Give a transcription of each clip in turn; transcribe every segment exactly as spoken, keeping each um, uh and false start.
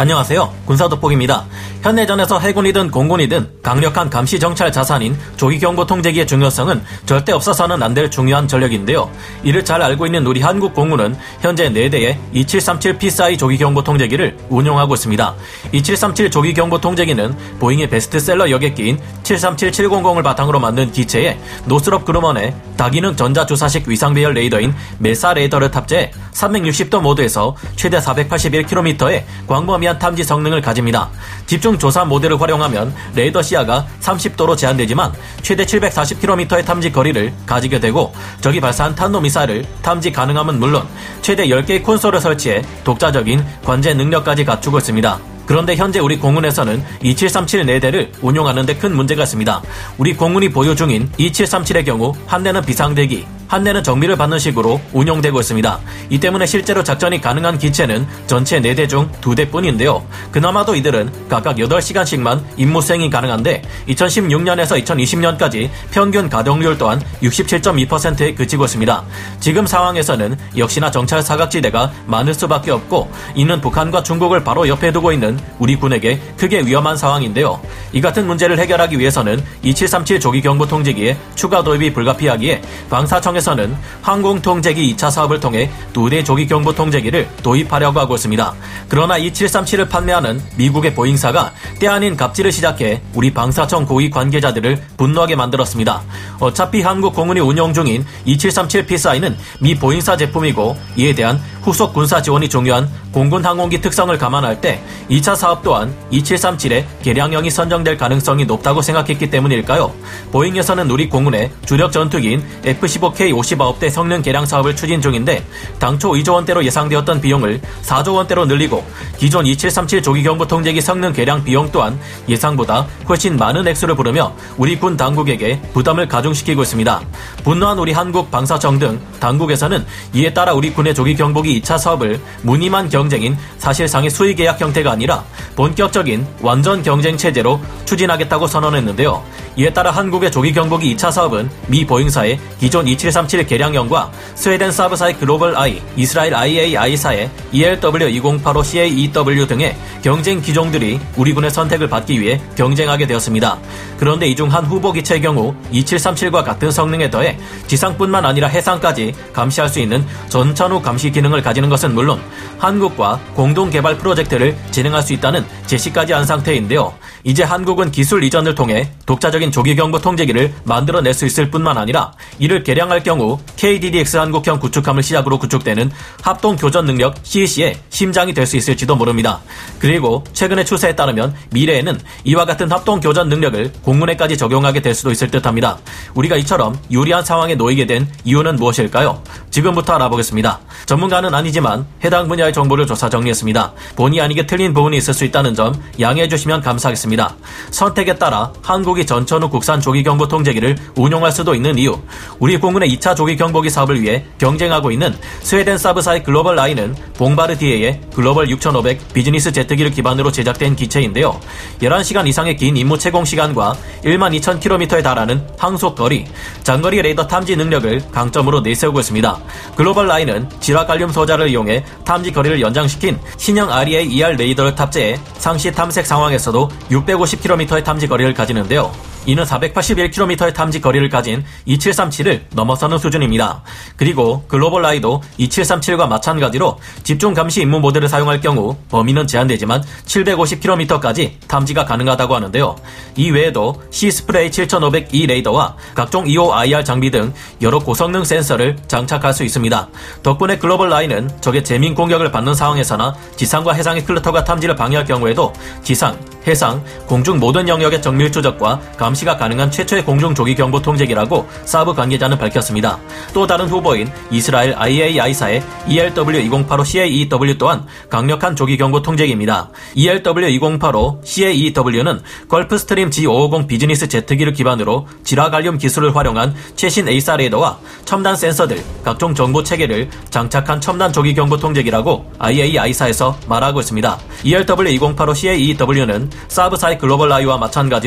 안녕하세요. 군사돋보기입니다. 현내전에서 해군이든 공군이든 강력한 감시 정찰 자산인 조기경보 통제기의 중요성은 절대 없어서는 안 될 중요한 전력인데요. 이를 잘 알고 있는 우리 한국 공군은 현재 네 대의 이칠삼칠 피스아이 조기경보 통제기를 운용하고 있습니다. 이칠삼칠 조기경보 통제기는 보잉의 베스트셀러 여객기인 칠삼칠 칠백을 바탕으로 만든 기체에 노스롭 그루먼의 다기능 전자주사식 위상배열 레이더인 메사 레이더를 탑재해 삼백육십 도 모드에서 최대 사백팔십일 킬로미터의 광범위한 탐지 성능을 가집니다. 집중 조사 모드를 활용하면 레이더 시야가 삼십 도로 제한되지만 최대 칠백사십 킬로미터의 탐지 거리를 가지게 되고 적이 발사한 탄도미사일을 탐지 가능함은 물론 최대 열 개의 콘솔을 설치해 독자적인 관제 능력까지 갖추고 있습니다. 그런데 현재 우리 공군에서는 이칠삼칠 네 대를 운용하는 데 큰 문제가 있습니다. 우리 공군이 보유 중인 이칠삼칠의 경우 한 대는 비상대기, 한 대는 정비를 받는 식으로 운용되고 있습니다. 이 때문에 실제로 작전이 가능한 기체는 전체 네 대 중 두 대뿐인데요. 그나마도 이들은 각각 여덟 시간씩만 임무 수행이 가능한데 이천십육 년에서 이천이십 년까지 평균 가동률 또한 육십칠 점 이 퍼센트에 그치고 있습니다. 지금 상황에서는 역시나 정찰 사각지대가 많을 수밖에 없고 이는 북한과 중국을 바로 옆에 두고 있는 우리 군에게 크게 위험한 상황인데요. 이 같은 문제를 해결하기 위해서는 이칠삼칠 조기경보 통제기의 추가 도입이 불가피하기에 방사청에서는 항공통제기 이 차 사업을 통해 두 대 조기경보 통제기를 도입하려고 하고 있습니다. 그러나 이칠삼칠을 판매하는 미국의 보잉사가 때 아닌 갑질을 시작해 우리 방사청 고위 관계자들을 분노하게 만들었습니다. 어차피 한국 공군이 운용 중인 이칠삼칠 피스아이는 미 보잉사 제품이고 이에 대한 후속 군사 지원이 중요한 공군 항공기 특성을 감안할 때 이 차 사업 또한 이칠삼칠의 개량형이 선정될 가능성이 높다고 생각했기 때문일까요? 보잉에서는 우리 공군의 주력 전투기인 에프 십오 케이 오십구 대 성능 개량 사업을 추진 중인데 당초 이조 원대로 예상되었던 비용을 사조 원대로 늘리고 기존 이칠삼칠 조기경보 통제기 성능 개량 비용 또한 예상보다 훨씬 많은 액수를 부르며 우리 군 당국에게 부담을 가중시키고 있습니다. 분노한 우리 한국 방사청 등 당국에서는 이에 따라 우리 군의 조기경보기 이 차 사업을 무늬만 경쟁인 사실상의 수의계약 형태가 아니라 본격적인 완전 경쟁 체제로 추진하겠다고 선언했는데요. 이에 따라 한국의 조기경보기 이 차 사업은 미 보잉사의 기존 이칠삼칠 개량형과 스웨덴 사브사의 글로벌 아이, 이스라엘 아이에이아이사의 이엘더블유 이공팔오 씨에이이더블유 등의 경쟁 기종들이 우리 군의 선택을 받기 위해 경쟁하게 되었습니다. 그런데 이 중 한 후보 기체의 경우 이칠삼칠과 같은 성능에 더해 지상뿐만 아니라 해상까지 감시할 수 있는 전천후 감시 기능을 가지는 것은 물론 한국과 공동 개발 프로젝트를 진행할 수 있다는 제시까지 한 상태인데요. 이제 한국은 기술 이전을 통해 독자적인 조기경보 통제기를 만들어낼 수 있을 뿐만 아니라 이를 개량할 경우 케이디디엑스 한국형 구축함을 시작으로 구축되는 합동교전 능력 씨이씨의 심장이 될 수 있을지도 모릅니다. 그리고 최근의 추세에 따르면 미래에는 이와 같은 합동교전 능력을 공군에까지 적용하게 될 수도 있을 듯합니다. 우리가 이처럼 유리한 상황에 놓이게 된 이유는 무엇일까요? 지금부터 알아보겠습니다. 전문가는 아니지만 해당 분야의 정보를 조사 정리했습니다. 본의 아니게 틀린 부분이 있을 수 있다는 점 양해해 주시면 감사하겠습니다. 선택에 따라 한국이 전천후 국산 조기경보 통제기를 운용할 수도 있는 이유, 우리 공군의 이 차 조기경보기 사업을 위해 경쟁하고 있는 스웨덴 사브사의 글로벌 아이는 봉바르디에의 글로벌 육천오백 비즈니스 제트기를 기반으로 제작된 기체인데요. 열한 시간 이상의 긴 임무 채공 시간과 일만 이천 킬로미터에 달하는 항속 거리, 장거리 레이더 탐지 능력을 강점으로 내세우고 있습니다. 글로벌 아이는 지라갈륨 소자를 이용해 탐지 거리를 연장시킨 신형 알이에이이알 레이더를 탑재해 상시 탐색 상황에서도 육백오십 킬로미터의 탐지 거리를 가지는데요. 이는 사백팔십일 킬로미터의 탐지 거리를 가진 이칠삼칠을 넘어서는 수준입니다. 그리고 글로벌 아이도 이칠삼칠과 마찬가지로 집중 감시 임무 모드를 사용할 경우 범위는 제한되지만 칠백오십 킬로미터까지 탐지가 가능하다고 하는데요. 이 외에도 시스프레이 칠천오백 이 레이더와 각종 이오아이알 장비 등 여러 고성능 센서를 장착할 수 있습니다. 덕분에 글로벌 아이는 적의 재민 공격을 받는 상황에서나 지상과 해상의 클러터가 탐지를 방해할 경우에도 지상, 해상, 공중 모든 영역의 정밀 추적과 감시가 가능한 최초의 공중 조기경보 통제기라고 사브 관계자는 밝혔습니다. 또 다른 후보인 이스라엘 아이에이아이사의 이엘더블유 이공팔오 씨에이이더블유 또한 강력한 조기경보 통제기입니다. 이엘더블유 이공팔오 씨에이이더블유는 걸프스트림 지 오백오십 비즈니스 제트기를 기반으로 지라갈륨 기술을 활용한 최신 에이사 레이더와 첨단 센서들, 각종 정보 체계를 장착한 첨단 조기경보 통제기라고 아이에이아이사에서 말하고 있습니다. 이엘더블유 이공팔오 씨에이이더블유는 사브사의 글로벌 아이와 마찬가지로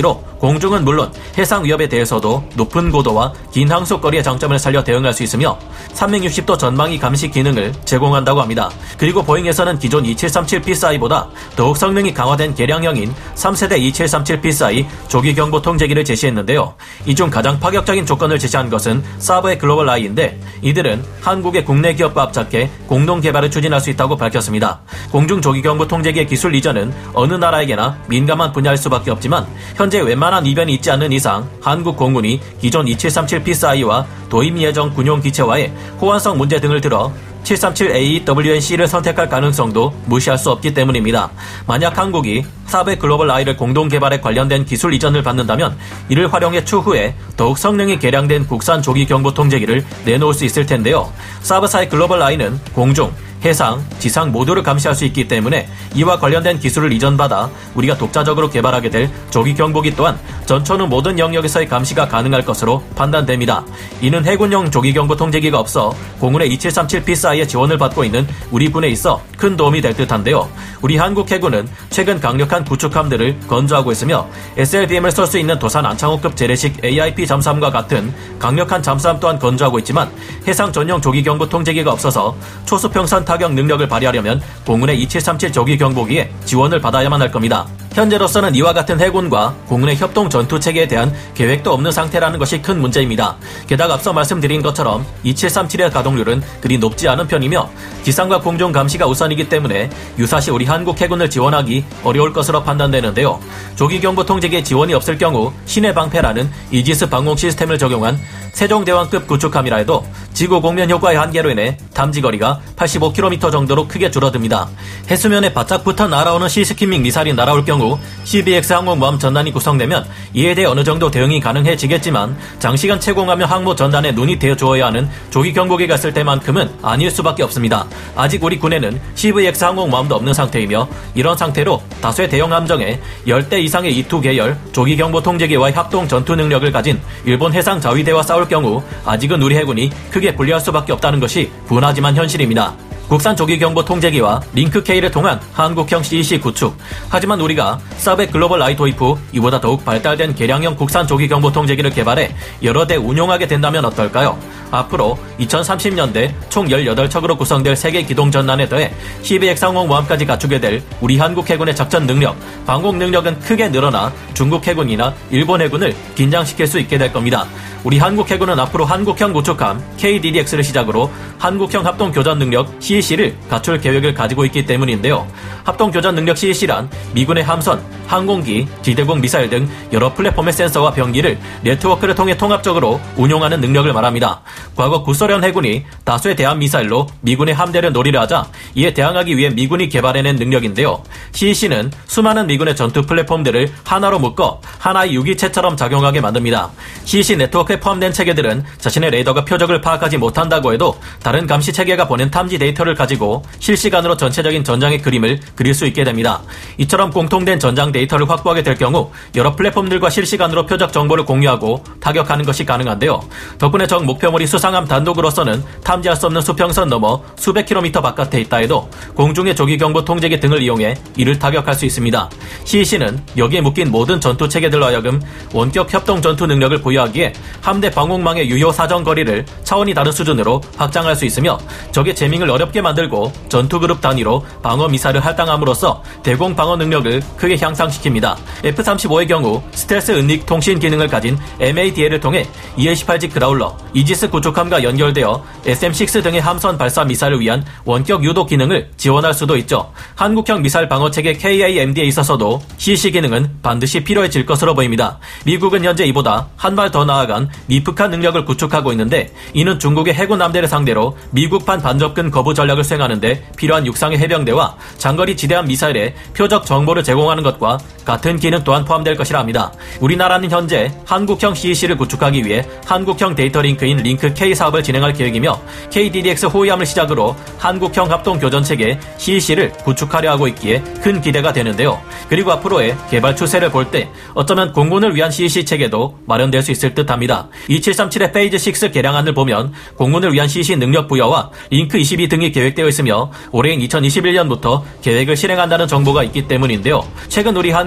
공중은 물론 해상 위협에 대해서도 높은 고도와 긴 항속거리의 장점을 살려 대응할 수 있으며 삼백육십 도 전방위 감시 기능을 제공한다고 합니다. 그리고 보잉에서는 기존 이칠삼칠 피스아이보다 더욱 성능이 강화된 개량형인 삼 세대 이칠삼칠 피스아이 조기 경보 통제기를 제시했는데요. 이 중 가장 파격적인 조건을 제시한 것은 사버의 글로벌 아이인데 이들은 한국의 국내 기업과 합작해 공동 개발을 추진할 수 있다고 밝혔습니다. 공중 조기 경보 통제기의 기술 이전은 어느 나라에게나 민감한 분야일 수밖에 없지만 현재 웬만한 이변이 있지 않는 이상 한국 공군이 기존 이칠삼칠 피스아이와 도입 예정 군용 기체와의 호환성 문제 등을 들어 칠삼칠 에이 더블유 엔 씨를 선택할 가능성도 무시할 수 없기 때문입니다. 만약 한국이 사브의 글로벌 아이를 공동 개발에 관련된 기술 이전을 받는다면 이를 활용해 추후에 더욱 성능이 개량된 국산 조기 경보 통제기를 내놓을 수 있을 텐데요. 사브사의 글로벌 아이는 공중, 해상, 지상 모두를 감시할 수 있기 때문에 이와 관련된 기술을 이전받아 우리가 독자적으로 개발하게 될 조기 경보기 또한 전천후 모든 영역에서의 감시가 가능할 것으로 판단됩니다. 이는 해군용 조기 경보 통제기가 없어 공군의 이칠삼칠 피스아이의 지원을 받고 있는 우리 군에 있어 큰 도움이 될 듯한데요. 우리 한국 해군은 최근 강력한 구축함들을 건조하고 있으며 에스엘비엠을 쏠 수 있는 도산 안창호급 재래식 에이아이피 잠수함과 같은 강력한 잠수함 또한 건조하고 있지만 해상 전용 조기 경보 통제기가 없어서 초수평선 타격 능력을 발휘하려면 공군의 이칠삼칠 조기 경보기에 지원을 받아야만 할 겁니다. 현재로서는 이와 같은 해군과 공군의 협동 전투체계에 대한 계획도 없는 상태라는 것이 큰 문제입니다. 게다가 앞서 말씀드린 것처럼 이칠삼칠의 가동률은 그리 높지 않은 편이며 지상과 공중 감시가 우선이기 때문에 유사시 우리 한국 해군을 지원하기 어려울 것으로 판단되는데요. 조기 경보 통제기에 지원이 없을 경우 신의 방패라는 이지스 방공 시스템을 적용한 세종대왕급 구축함이라 해도 지구 공면 효과의 한계로 인해 탐지거리가 팔십오 킬로미터 정도로 크게 줄어듭니다. 해수면에 바짝 붙어 날아오는 시스키밍 미사일이 날아올 경우 씨비엑스 항공모함 전단이 구성되면 이에 대해 어느 정도 대응이 가능해지겠지만 장시간 채공하며 항모 전단에 눈이 대어주어야 하는 조기 경보기가 있을 때만큼은 아닐 수밖에 없습니다. 아직 우리 군에는 씨브이엑스 항공모함도 없는 상태이며 이런 상태로 다수의 대형 함정에 십 대 이상의 이투 계열 조기 경보 통제기와의 합동 전투 능력을 가진 일본 해상 자위대와 싸울 경우 아직은 우리 해군이 크게 불리할 수밖에 없다는 것이 분하지만 현실입니다. 국산 조기 경보 통제기와 링크K를 통한 한국형 씨이씨 구축. 하지만 우리가 사브의 글로벌 아이 도입 후 이보다 더욱 발달된 개량형 국산 조기 경보 통제기를 개발해 여러 대 운용하게 된다면 어떨까요? 앞으로 이천삼십 년대 총 열여덟 척으로 구성될 세계 기동 전단에 더해 씨비엑스 항공모함까지 갖추게 될 우리 한국 해군의 작전 능력, 방공 능력은 크게 늘어나 중국 해군이나 일본 해군을 긴장시킬 수 있게 될 겁니다. 우리 한국 해군은 앞으로 한국형 구축함 케이디디엑스를 시작으로 한국형 합동 교전 능력 씨이씨를 갖출 계획을 가지고 있기 때문인데요. 합동 교전 능력 씨이씨란 미군의 함선, 항공기, 지대공 미사일 등 여러 플랫폼의 센서와 병기를 네트워크를 통해 통합적으로 운용하는 능력을 말합니다. 과거 구소련 해군이 다수의 대함 미사일로 미군의 함대를 노리려 하자 이에 대항하기 위해 미군이 개발해낸 능력인데요. 씨이씨는 수많은 미군의 전투 플랫폼들을 하나로 묶어 하나의 유기체처럼 작용하게 만듭니다. 씨이씨 네트워크에 포함된 체계들은 자신의 레이더가 표적을 파악하지 못한다고 해도 다른 감시 체계가 보낸 탐지 데이터를 가지고 실시간으로 전체적인 전장의 그림을 그릴 수 있게 됩니다. 이처럼 공통된 전장 데이터를 확보하게 될 경우 여러 플랫폼들과 실시간으로 표적 정보를 공유하고 타격하는 것이 가능한데요. 덕분에 적 목표물이 수상함 단독으로서는 탐지할 수 없는 수평선 넘어 수백 킬로미터 바깥에 있다 해도 공중의 조기 경보 통제기 등을 이용해 이를 타격할 수 있습니다. 씨이씨는 여기에 묶인 모든 전투 체계들로 하여금 원격 협동 전투 능력을 보유하기에 함대 방공망의 유효 사정 거리를 차원이 다른 수준으로 확장할 수 있으며 적의 재밍을 어렵게 만들고 전투 그룹 단위로 방어 미사일을 할당함으로써 대공 방어 능력을 크게 향상시킵니다. 에프 삼십오의 경우 스텔스 은닉 통신 기능을 가진 엠에이디엘을 통해 이에이십팔 지 그라울러, 이지스 구축함과 연결되어 에스엠 육 등의 함선 발사 미사일을 위한 원격 유도 기능을 지원할 수도 있죠. 한국형 미사일 방어체계 케이에이엠디에 있어서도 씨이씨 기능은 반드시 필요해질 것으로 보입니다. 미국은 현재 이보다 한 발 더 나아간 미프칸 능력을 구축하고 있는데 이는 중국의 해군 함대를 상대로 미국판 반접근 거부 전략을 수행하는데 필요한 육상의 해병대와 장거리 지대함 미사일에 표적 정보를 제공하는 것과 같은 기능 또한 포함될 것이라 합니다. 우리나라는 현재 한국형 씨이씨를 구축하기 위해 한국형 데이터 링크인 링크K 사업을 진행할 계획이며 케이디디엑스 호위함을 시작으로 한국형 합동 교전체계 씨이씨를 구축하려 하고 있기에 큰 기대가 되는데요. 그리고 앞으로의 개발 추세를 볼 때 어쩌면 공군을 위한 씨이씨 체계도 마련될 수 있을 듯합니다. 이칠삼칠의 페이즈 육 개량안을 보면 공군을 위한 씨이씨 능력 부여와 링크 이십이 등이 계획되어 있으며 올해인 이천이십일 년부터 계획을 실행한다는 정보가 있기 때문인데요. 최근 우리 한국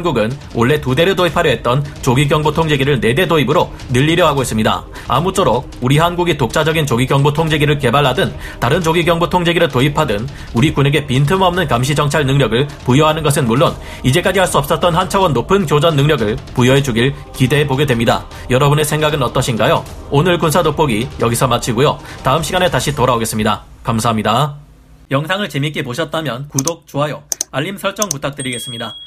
한국은 원래 두 대를 도입하려 했던 조기경보통제기를 네 대 도입으로 늘리려 하고 있습니다. 아무쪼록 우리 한국이 독자적인 조기경보통제기를 개발하든 다른 조기경보통제기를 도입하든 우리 군에게 빈틈없는 감시정찰 능력을 부여하는 것은 물론 이제까지 할 수 없었던 한 차원 높은 교전 능력을 부여해주길 기대해보게 됩니다. 여러분의 생각은 어떠신가요? 오늘 군사 돋보기 여기서 마치고요. 다음 시간에 다시 돌아오겠습니다. 감사합니다. 영상을 재밌게 보셨다면 구독, 좋아요, 알림 설정 부탁드리겠습니다.